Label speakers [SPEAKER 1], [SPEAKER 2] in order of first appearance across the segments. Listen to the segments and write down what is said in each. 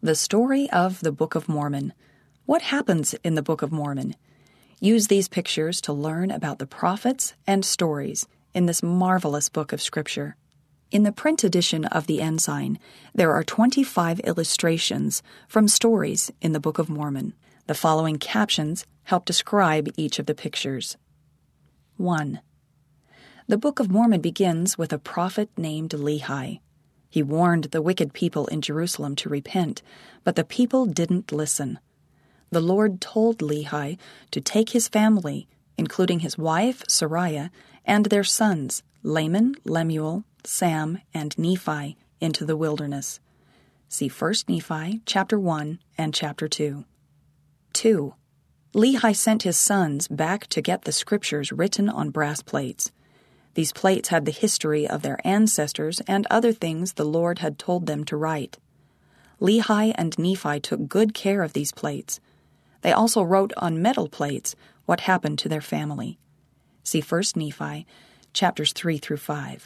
[SPEAKER 1] The story of the Book of Mormon. What happens in the Book of Mormon? Use these pictures to learn about the prophets and stories in this marvelous book of Scripture. In the print edition of the Ensign, there are 25 illustrations from stories in the Book of Mormon. The following captions help describe each of the pictures. 1. The Book of Mormon begins with a prophet named Lehi. He warned the wicked people in Jerusalem to repent, but the people didn't listen. The Lord told Lehi to take his family, including his wife, Sariah, and their sons, Laman, Lemuel, Sam, and Nephi, into the wilderness. See 1 Nephi, chapter 1 and chapter 2. 2. Lehi sent his sons back to get the scriptures written on brass plates. These plates had the history of their ancestors and other things the Lord had told them to write. Lehi and Nephi took good care of these plates. They also wrote on metal plates what happened to their family. See 1 Nephi, chapters 3 through 5.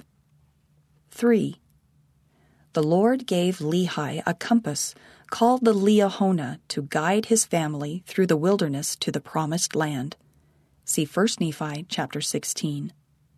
[SPEAKER 1] 3. The Lord gave Lehi a compass called the Liahona to guide his family through the wilderness to the promised land. See 1 Nephi, chapter 16.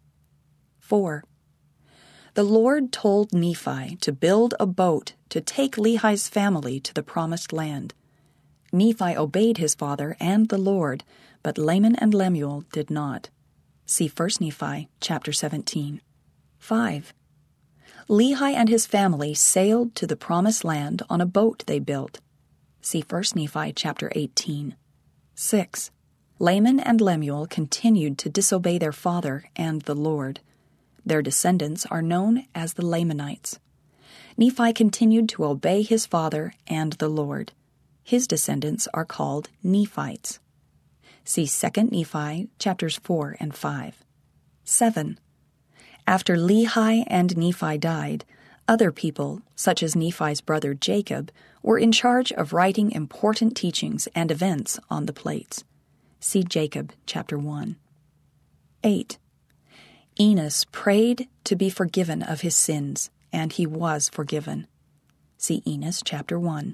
[SPEAKER 1] 4. The Lord told Nephi to build a boat to take Lehi's family to the promised land. Nephi obeyed his father and the Lord, but Laman and Lemuel did not. See 1 Nephi, chapter 17. 5. Lehi and his family sailed to the promised land on a boat they built. See 1 Nephi, chapter 18. 6. Laman and Lemuel continued to disobey their father and the Lord. Their descendants are known as the Lamanites. Nephi continued to obey his father and the Lord. His descendants are called Nephites. See 2 Nephi, chapters 4 and 5. 7. After Lehi and Nephi died, other people, such as Nephi's brother Jacob, were in charge of writing important teachings and events on the plates. See Jacob, chapter 1. 8. Enos prayed to be forgiven of his sins, and he was forgiven. See Enos, chapter 1.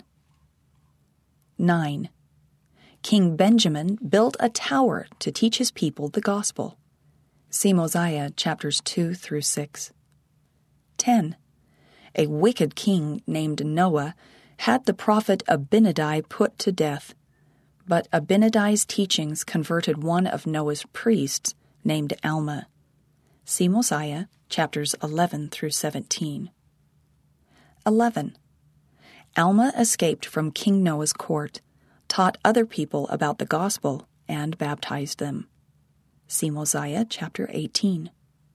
[SPEAKER 1] 9. King Benjamin built a tower to teach his people the gospel. See Mosiah, chapters 2 through 6. 10. A wicked king named Noah had the prophet Abinadi put to death, but Abinadi's teachings converted one of Noah's priests named Alma. See Mosiah, chapters 11 through 17. 11. Alma escaped from King Noah's court, taught other people about the gospel, and baptized them. See Mosiah, chapter 18.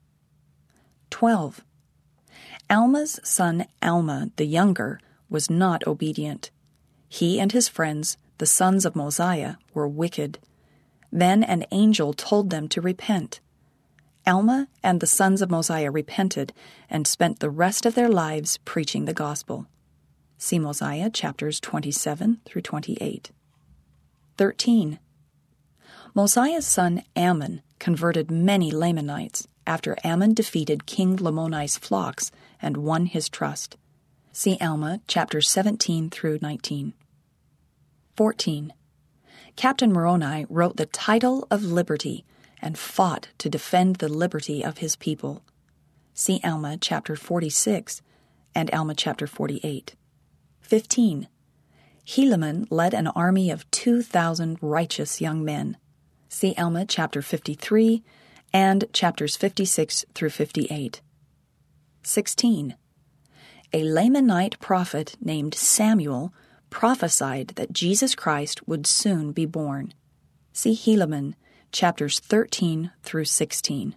[SPEAKER 1] 12. Alma's son Alma the younger was not obedient. He and his friends, the sons of Mosiah, were wicked. Then an angel told them to repent. Alma and the sons of Mosiah repented and spent the rest of their lives preaching the gospel. See Mosiah, chapters 27 through 28. 13. Mosiah's son Ammon converted many Lamanites after Ammon defeated King Lamoni's flocks and won his trust. See Alma, chapters 17 through 19. 14. Captain Moroni wrote the Title of Liberty and fought to defend the liberty of his people. See Alma, chapter 46, and Alma, chapter 48. 15. Helaman led an army of 2,000 righteous young men. See Alma, chapter 53, and chapters 56 through 58. 16. A Lamanite prophet named Samuel prophesied that Jesus Christ would soon be born. See Helaman, chapters 13 through 16.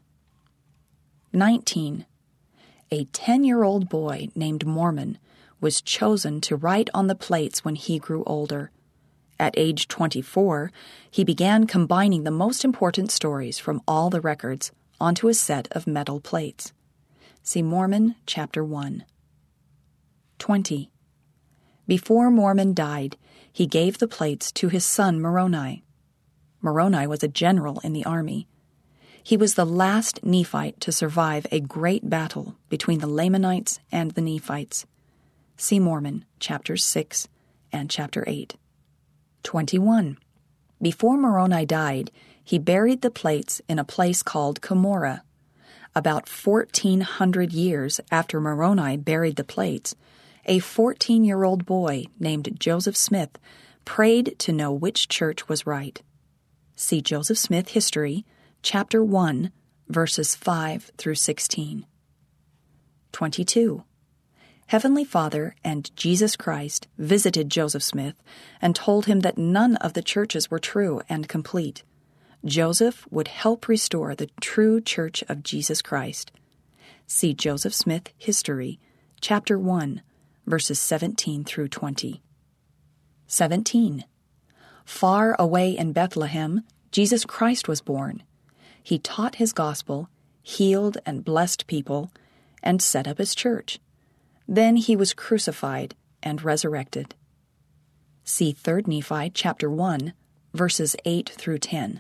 [SPEAKER 1] 19. A 10-year-old boy named Mormon was chosen to write on the plates when he grew older. At age 24, he began combining the most important stories from all the records onto a set of metal plates. See Mormon, chapter 1. 20. Before Mormon died, he gave the plates to his son Moroni. Moroni was a general in the army. He was the last Nephite to survive a great battle between the Lamanites and the Nephites. See Mormon, chapters 6 and chapter 8. 21. Before Moroni died, he buried the plates in a place called Cumorah. About 1,400 years after Moroni buried the plates, a 14-year-old boy named Joseph Smith prayed to know which church was right. See Joseph Smith History, chapter 1, verses 5 through 16. 22. Heavenly Father and Jesus Christ visited Joseph Smith and told him that none of the churches were true and complete. Joseph would help restore the true Church of Jesus Christ. See Joseph Smith History, chapter 1, verses 17 through 20. 17. Far away in Bethlehem, Jesus Christ was born. He taught his gospel, healed and blessed people, and set up his church. Then he was crucified and resurrected. See 3 Nephi chapter 1, verses 8 through 10.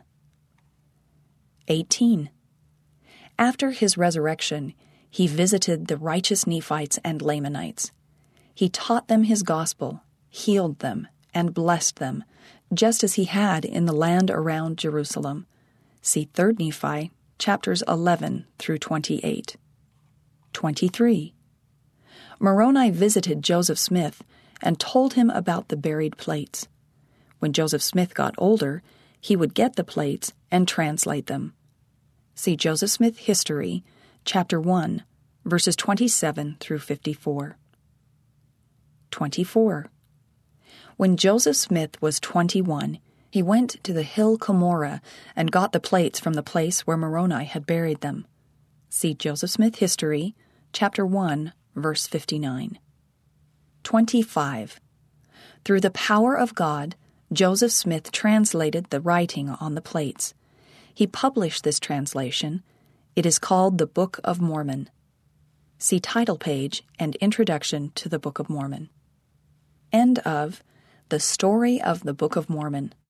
[SPEAKER 1] 18. After his resurrection, he visited the righteous Nephites and Lamanites. He taught them his gospel, healed them, and blessed them, just as he had in the land around Jerusalem. See 3 Nephi chapters 11 through 28. 23. Moroni visited Joseph Smith and told him about the buried plates. When Joseph Smith got older, he would get the plates and translate them. See Joseph Smith History, chapter 1, verses 27 through 54. 24. When Joseph Smith was 21, he went to the hill Cumorah and got the plates from the place where Moroni had buried them. See Joseph Smith History, chapter 1, verse 59. 25. Through the power of God, Joseph Smith translated the writing on the plates. He published this translation. It is called the Book of Mormon. See title page and introduction to the Book of Mormon. End of The Story of the Book of Mormon.